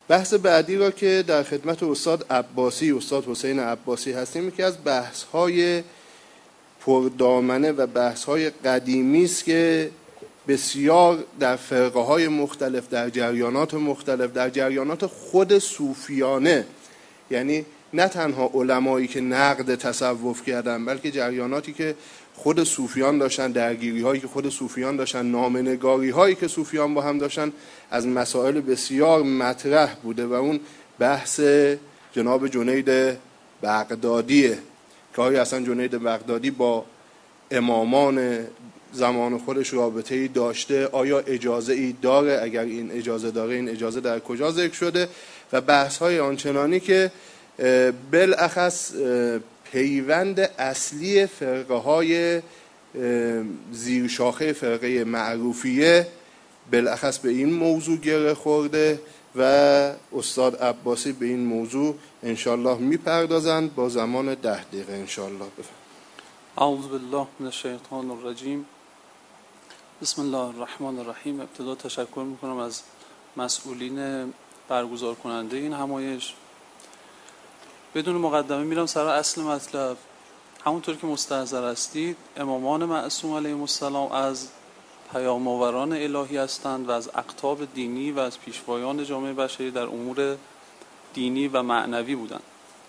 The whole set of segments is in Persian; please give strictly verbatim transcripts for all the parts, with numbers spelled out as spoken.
بحث بعدی را که در خدمت استاد عباسی استاد حسین عباسی هستیم، یکی از بحث‌های پردامنه و بحث‌های قدیمی است که بسیار در فرقه‌های مختلف، در جریانات مختلف، در جریانات خود صوفیانه، یعنی نه تنها علمایی که نقد تصوف کردن، بلکه جریاناتی که خود صوفیان داشتن، درگیری‌هایی که خود صوفیان داشتن، نامه‌نگاری‌هایی که صوفیان با هم داشتن، از مسائل بسیار مطرح بوده و اون بحث جناب جنید بغدادیه. کاری اصلا جنید بغدادی با امامان زمان خودش رابطه‌ای داشته، آیا اجازه ای داره، اگر این اجازه داره این اجازه در کجا ذکر شده، و بحث‌های آنچنانی که بالاخص پیوند اصلی فرقه‌های زیرشاخه فرقه معروفیه بالاخص به این موضوع گره خورده و استاد عباسی به این موضوع انشالله میپردازند با زمان ده دقیقه انشالله. اعوذ بالله من الشیطان الرجیم. بسم الله الرحمن الرحیم. ابتدا تشکر میکنم از مسئولین برگزار کننده این همایش. بدون مقدمه میرم سر اصل مطلب. همونطور که مستحضر هستید، امامان معصوم علیهم السلام از پیام آوران الهی هستند و از اقطاب دینی و از پیشوایان جامعه بشری در امور دینی و معنوی بودند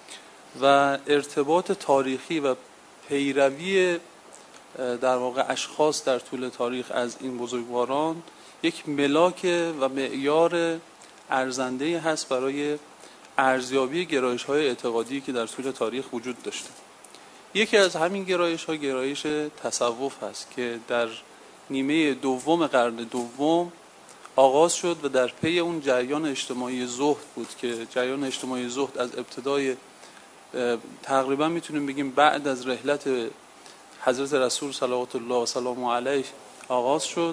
و ارتباط تاریخی و پیروی در واقع اشخاص در طول تاریخ از این بزرگواران یک ملاک و معیار ارزنده هست برای ارزیابی گرایش‌های اعتقادی که در طول تاریخ وجود داشته. یکی از همین گرایش‌ها گرایش تصوف هست که در نیمه دوم قرن دوم آغاز شد و در پی اون جریان اجتماعی زهد بود که جریان اجتماعی زهد از ابتدای تقریبا میتونیم بگیم بعد از رحلت حضرت رسول صلوات الله و سلام علیه آغاز شد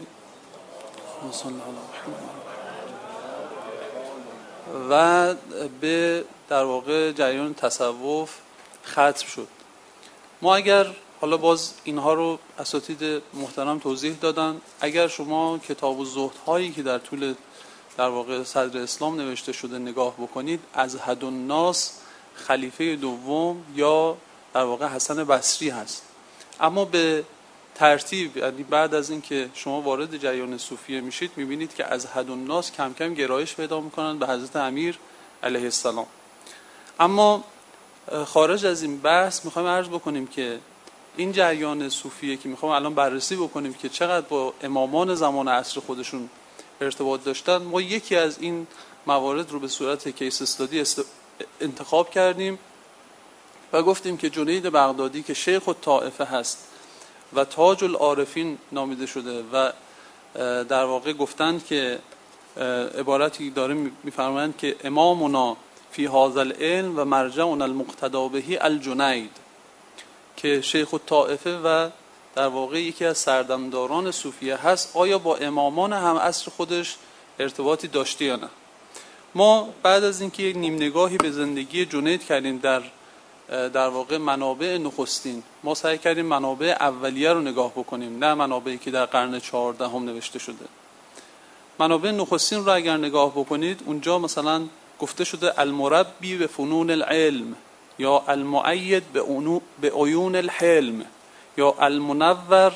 و به در واقع جریان تصوف ختم شد. ما اگر حالا باز اینها رو اساتید محترم توضیح دادن، اگر شما کتاب الزهدهایی که در طول در واقع صدر اسلام نوشته شده نگاه بکنید، از حد الناس خلیفه دوم یا در واقع حسن بصری هست، اما به ترتیب، یعنی بعد از اینکه شما وارد جریان صوفیه میشید میبینید که از حد الناس کم کم گرایش پیدا میکنن به حضرت امیر علیه السلام. اما خارج از این بحث میخوایم عرض بکنیم که این جریان صوفیه که میخوایم الان بررسی بکنیم که چقدر با امامان زمان عصر خودشون ارتباط داشتن، ما یکی از این موارد رو به صورت کیس استادی است... انتخاب کردیم و گفتیم که جنید بغدادی که شیخ الطائفه هست و تاج العارفین نامیده شده و در واقع گفتند که عبارتی داره میفرمایند که امامنا فی هذا العلم و مرجعنا المقتدا به الجنید، که شیخ الطائفه و در واقع یکی از سردمداران صوفیه هست. آیا با امامان هم عصر خودش ارتباطی داشته یا نه؟ ما بعد از اینکه یک نیم نگاهی به زندگی جنید کردیم در در واقع منابع نخستین، ما سعی کردیم منابع اولیه رو نگاه بکنیم، نه منابعی که در قرن چهاردهم نوشته شده. منابع نخستین رو اگر نگاه بکنید، اونجا مثلا گفته شده المربی به فنون العلم، یا المؤید به عیون الحلم، یا المنور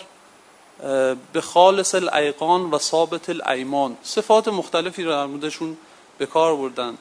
به خالص الایقان و ثابت الایمان. صفات مختلفی رو در موردشون به کار بردن.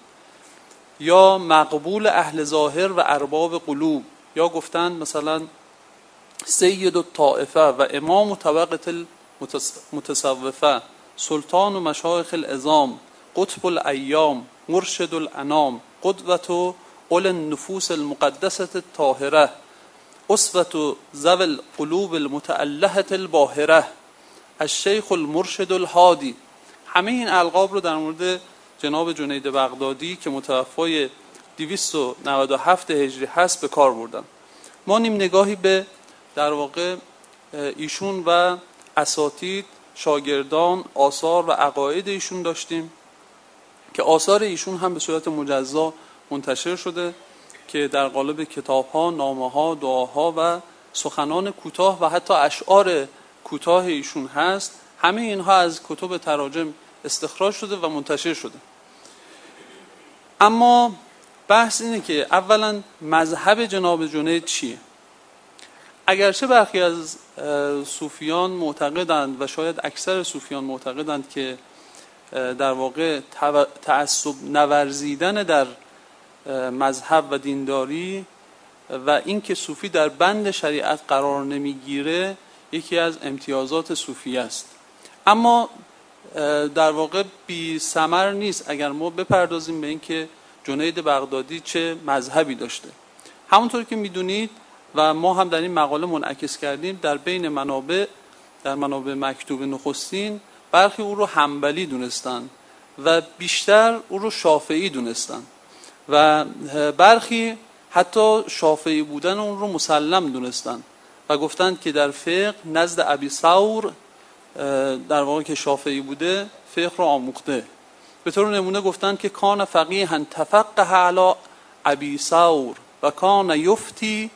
یا مقبول اهل ظاهر و ارباب قلوب، یا گفتند مثلا سید الطائفه و امام طبقه المتصوفه، سلطان و مشایخ العظام، قطب الایام، مرشد الانام، قدوة اول النفوس المقدسه الطاهره، اسوة ذوی القلوب المتألهه الباهره، الشیخ المرشد الهادی. همه این القاب رو در مورد جناب جنید بغدادی که متوفای دویست و نود و هفت هجری هست به کار بردن. ما نیم نگاهی به در واقع ایشون و اساتید، شاگردان، آثار و عقاید ایشون داشتیم که آثار ایشون هم به صورت مجزا منتشر شده که در قالب کتاب‌ها، نامه‌ها، دعاها و سخنان کوتاه و حتی اشعار کوتاه ایشون هست. همه اینها از کتب تراجم استخراج شده و منتشر شده. اما بحث اینه که اولا مذهب جناب جنید چیه؟ اگرچه برخی از صوفیان معتقدند و شاید اکثر صوفیان معتقدند که در واقع تعصب نورزیدن در مذهب و دینداری و اینکه صوفی در بند شریعت قرار نمیگیره یکی از امتیازات صوفی است، اما در واقع بی ثمر نیست اگر ما بپردازیم به اینکه جنید بغدادی چه مذهبی داشته. همونطور که میدونید و ما هم در این مقاله منعکس کردیم، در بین منابع در منابع مکتوب نخستین برخی او رو حنبلی دونستن و بیشتر او رو شافعی دونستن و برخی حتی شافعی بودن اون رو مسلم دونستن و گفتند که در فقه نزد ابی ثور در واقع که شافعی بوده فقه رو آموخته. به طور نمونه گفتند که کان فقیها تفقه علی ابی ثور و کان یفتی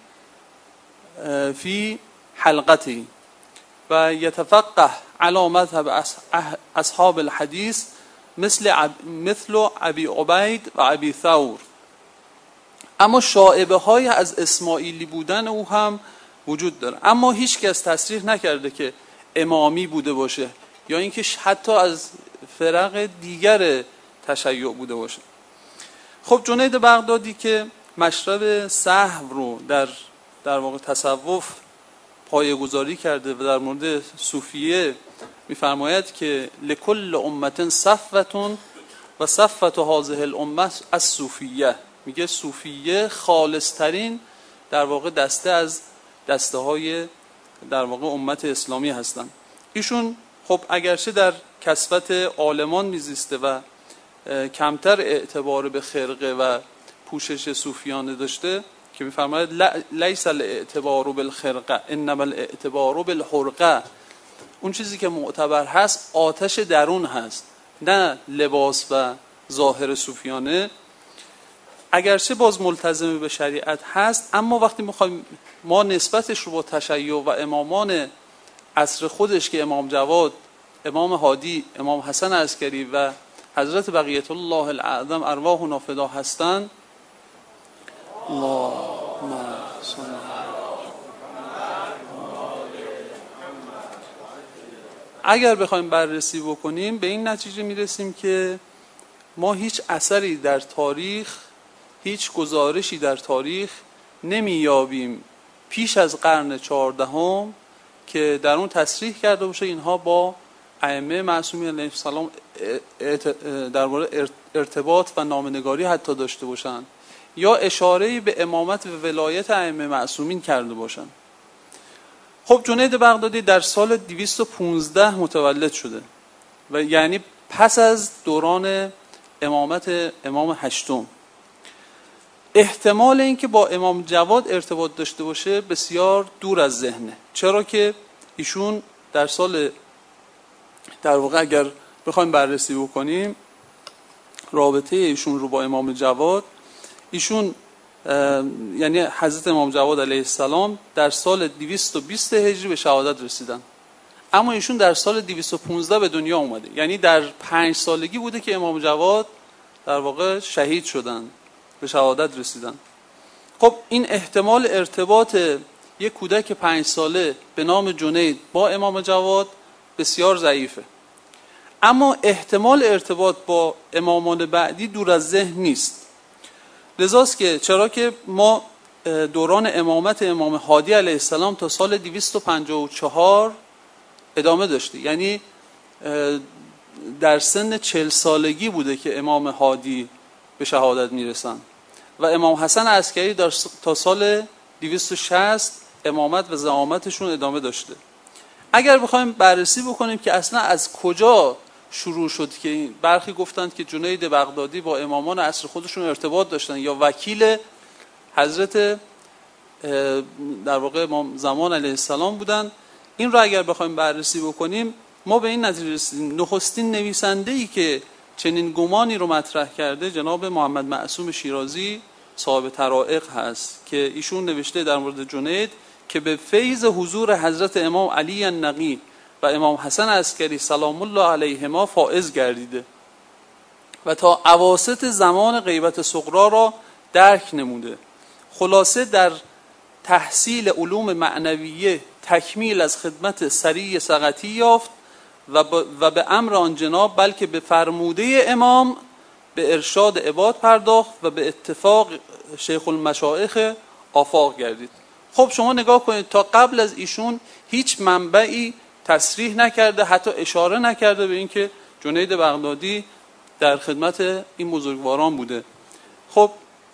فی حلقتی و یتفقه علی مذهب اصحاب الحدیث مثل مثل ابی عبید و ابی ثور. اما شائبه های از اسماعیلی بودن او هم وجود داره، اما هیچ کس تصریح نکرده که امامی بوده باشه یا اینکه حتی از فرق دیگر تشیع بوده باشه. خب جنید بغدادی که مشرب سهو رو در در واقع تصوف پایه‌گذاری کرده و در مورد صوفیه می‌فرماید که لکل امه صفوه و صفوه هذه الامه الصوفیه، میگه صوفیه خالصترین در واقع دسته از دسته های در واقع امت اسلامی هستن. ایشون خب اگرچه در کسوت عالمان میزیسته و کمتر اعتبار به خرقه و پوشش صوفیانه داشته که میفرماید لیس الاعتبار بالخرقه انما الاعتبار بالحرقه، اون چیزی که معتبر هست آتش درون هست نه لباس و ظاهر صوفیانه. اگرچه باز ملتزم به شریعت هست، اما وقتی میخوایم ما نسبتش رو با تشیع و امامان عصر خودش که امام جواد، امام هادی، امام حسن عسکری و حضرت بقیت الله الاعظم ارواحنا فدا هستند، اللهم صل اگر بخوایم بررسی بکنیم به این نتیجه میرسیم که ما هیچ اثری در تاریخ، هیچ گزارشی در تاریخ نمیابیم پیش از قرن چهاردهم که در اون تصریح کرده باشه اینها با ائمه معصومین علیهم السلام در واقع ارتباط و نامه‌نگاری حتی داشته باشن یا اشاره‌ای به امامت و ولایت ائمه معصومین کرده باشن. خب جنید بغدادی در سال دویست و پانزده متولد شده و یعنی پس از دوران امامت امام هشتم. احتمال اینکه با امام جواد ارتباط داشته باشه بسیار دور از ذهنه، چرا که ایشون در سال در واقع اگر بخوایم بررسی بکنیم رابطه ایشون رو با امام جواد، ایشون یعنی حضرت امام جواد علیه السلام در سال دویست و بیست هجری به شهادت رسیدن، اما ایشون در سال دویست و پانزده به دنیا اومده، یعنی در پنج سالگی بوده که امام جواد در واقع شهید شدن، به شهادت رسیدن. خب این احتمال ارتباط یک کودک پنج ساله به نام جنید با امام جواد بسیار ضعیفه، اما احتمال ارتباط با امامان بعدی دور از ذهن نیست. لذاست که چرا که ما دوران امامت امام هادی علیه السلام تا سال دویست و پنجاه و چهار ادامه داشته، یعنی در سن چهل سالگی بوده که امام هادی به شهادت میرسن و امام حسن عسکری تا سال دویست و شصت امامت و زعامتشون ادامه داشته. اگر بخوایم بررسی بکنیم که اصلا از کجا شروع شد که برخی گفتند که جنید بغدادی با امامان عصر خودشون ارتباط داشتن یا وکیل حضرت در واقع امام زمان علیه السلام بودن، این رو اگر بخوایم بررسی بکنیم ما به این نتیجه رسیدیم نخستین نویسنده‌ای که چنین گمانی رو مطرح کرده جناب محمد معصوم شیرازی صاحب طرائق هست که ایشون نوشته در مورد جنید که به فیض حضور حضرت امام علی النقی و امام حسن عسکری سلام الله علیهما فائز گردیده و تا اواسط زمان غیبت صغرا را درک نموده. خلاصه در تحصیل علوم معنویه تکمیل از خدمت سری سقطی یافت و, و به امر آن جناب بلکه به فرموده امام به ارشاد عباد پرداخت و به اتفاق شیخ المشایخ آفاق گردید. خب شما نگاه کنید، تا قبل از ایشون هیچ منبعی تصریح نکرده، حتی اشاره نکرده به اینکه جنید بغدادی در خدمت این بزرگواران بوده. خب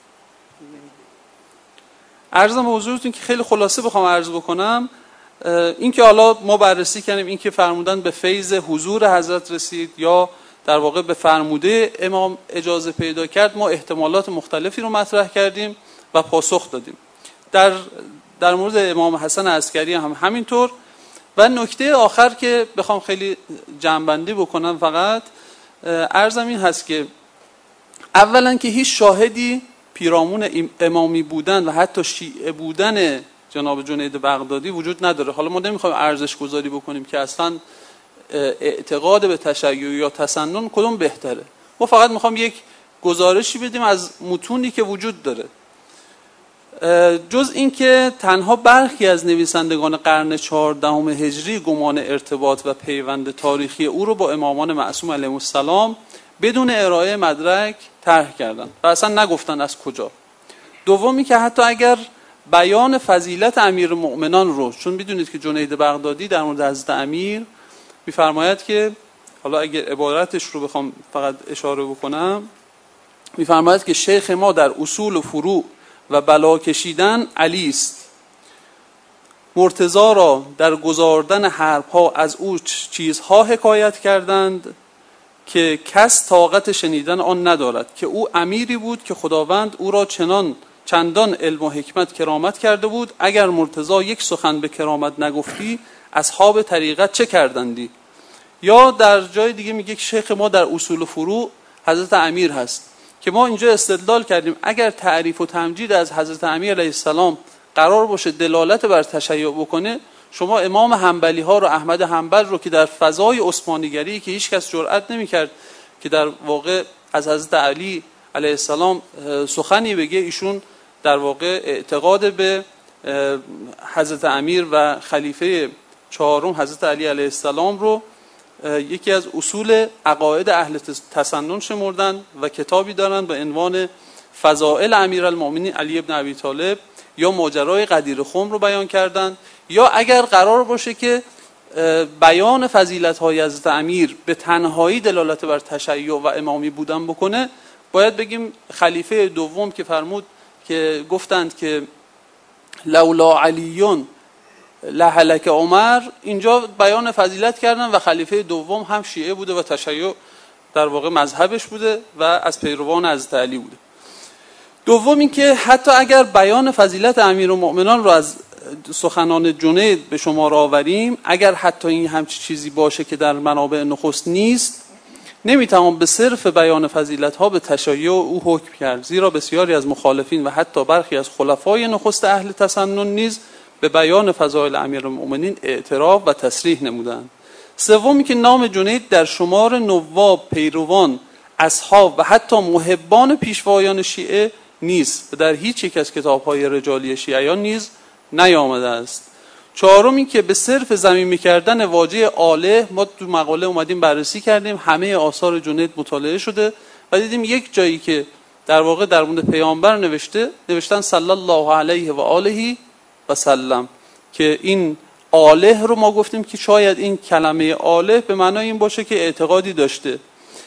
عرضم به حضورتون که خیلی خلاصه بخوام عرض بکنم، این که حالا ما بررسی کردیم این که فرمودن به فیض حضور حضرت رسید یا در واقع به فرموده امام اجازه پیدا کرد، ما احتمالات مختلفی رو مطرح کردیم و پاسخ دادیم. در در مورد امام حسن عسکری هم همینطور. و نکته آخر که بخوام خیلی جمع‌بندی بکنم فقط عرضم این هست که اولا که هیچ شاهدی پیرامون امامی بودن و حتی شیعه بودن جناب جنید بغدادی وجود نداره. حالا ما نمیخوایم ارزش گذاری بکنیم که اصلا اعتقاد به تشیع یا تسنن کدوم بهتره، ما فقط میخوام یک گزارشی بدیم از متونی که وجود داره. جز این که تنها برخی از نویسندگان قرن چهاردهم هجری گمان ارتباط و پیوند تاریخی او رو با امامان معصوم علیهم السلام بدون ارائه مدرک طرح کردن و اصلا نگفتن از کجا. دومی که حتی اگر بیان فضیلت امیرالمؤمنان رو، چون میدونید که جنید بغدادی در مورد حضرت امیر میفرماید که، حالا اگر عبارتش رو بخوام فقط اشاره بکنم، میفرماید که شیخ ما در اصول و فروع و بلا کشیدن علی است. مرتضی را در گزاردن حرب‌ها از او چیزها حکایت کردند که کس طاقت شنیدن آن ندارد، که او امیری بود که خداوند او را چنان چندان علم و حکمت کرامت کرده بود، اگر مرتضی یک سخن به کرامت نگفتی اصحاب طریقت چه کردندی. یا در جای دیگه میگه که شیخ ما در اصول و فروع حضرت امیر هست، که ما اینجا استدلال کردیم اگر تعریف و تمجید از حضرت امیر علیه السلام قرار باشه دلالت بر تشیع بکنه، شما امام حنبلی ها رو، احمد حنبل رو که در فضای عثمانیگری که هیچ کس جرئت نمی‌کرد که در واقع از حضرت علی علیه السلام سخنی بگه، ایشون در واقع اعتقاد به حضرت امیر و خلیفه چهارم حضرت علی علیه السلام رو یکی از اصول عقاید اهل تسنن شمردن و کتابی دارن به عنوان فضائل امیرالمؤمنین علی ابن ابی طالب، یا ماجرای غدیر خم رو بیان کردن. یا اگر قرار باشه که بیان فضیلت‌های حضرت امیر به تنهایی دلالت بر تشیع و امامی بودن بکنه، باید بگیم خلیفه دوم که فرمود که گفتند که لولا علیون لهلک عمر، اینجا بیان فضیلت کردن و خلیفه دوم هم شیعه بوده و تشیع در واقع مذهبش بوده و از پیروان حضرت علی بوده. دوم این که حتی اگر بیان فضیلت امیرالمؤمنان رو از سخنان جنید به شما را آوریم، اگر حتی این همچی چیزی باشه که در منابع نخست نیست، نمیتوان به صرف بیان فضیلت ها به تشیع او حکم کرد، زیرا بسیاری از مخالفین و حتی برخی از خلفای نخست اهل تسنن نیز به بیان فضائل امیرالمؤمنین اعتراف و تصریح نمودند. سومی که نام جنید در شمار نواب، پیروان، اصحاب و حتی محبان پیشوایان شیعه نیست و در هیچ یک از کتاب‌های رجالی شیعیان نیز نیامده است. چهارمی که به صرف ضمیمه کردن واژه آله، ما تو مقاله اومدیم بررسی کردیم، همه آثار جنید مطالعه شده و دیدیم یک جایی که در واقع در مورد پیامبر نوشته نوشتن صلی الله علیه و آله و سلم، که این آله رو ما گفتیم که شاید این کلمه آله به معنای این باشه که اعتقادی داشته.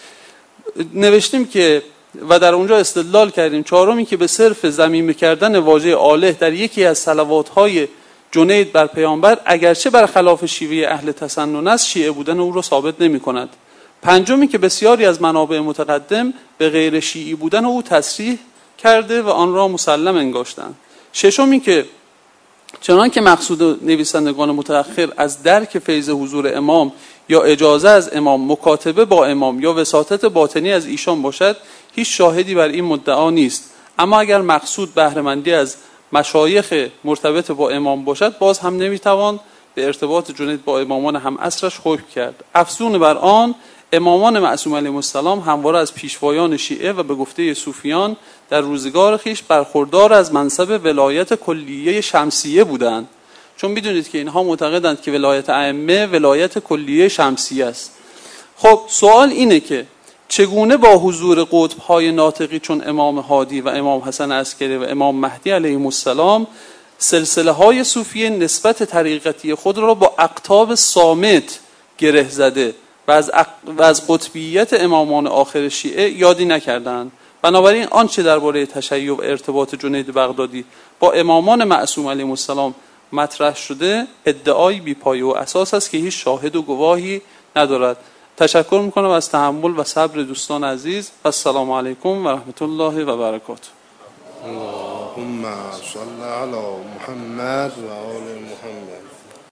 نوشتیم که و در اونجا استدلال کردیم. چهارمی که به صرف ضمیمه کردن واژه آله در یکی از صلوات‌های جنید بر پیامبر اگرچه برخلاف شیوه اهل تسنن است، شیعه بودن او را ثابت نمی‌کند. پنجمی که بسیاری از منابع متقدم به غیر شیعی بودن او تصریح کرده و آن را مسلم انگاشتند. ششمی که چنان که مقصود نویسندگان متأخر از درک فیض حضور امام یا اجازه از امام، مکاتبه با امام یا وساطت باطنی از ایشان باشد، هیچ شاهدی بر این مدعا نیست. اما اگر مقصود بهره‌مندی از مشایخ مرتبط با امام باشد، باز هم نمیتوان به ارتباط جنید با امامان هم عصرش حکم کرد. افزون بر آن، امامان معصوم علیهم السلام همواره از پیشوایان شیعه و به گفته صوفیان در روزگار خیش برخوردار از منصب ولایت کلیه شمسیه بودند. چون میدونید که اینها معتقدند که ولایت ائمه ولایت کلیه شمسیه است. خب سوال اینه که چگونه با حضور قطب‌های ناطقی چون امام هادی و امام حسن عسکری و امام مهدی علیهم السلام سلسله های صوفیه نسبت طریقتی خود را با اقطاب صامت گره زده و از, اق... و از قطبیت امامان آخر شیعه یادی نکردند. بنابراین آنچه درباره تشیع و ارتباط جنید بغدادی با امامان معصوم علیهم السلام مطرح شده ادعایی بی پایه و اساس است که هیچ شاهد و گواهی ندارد. تشکر میکنم از تحمل و صبر دوستان عزیز. السلام علیکم و رحمت الله و برکاته. اللهم صل علی محمد و آل محمد.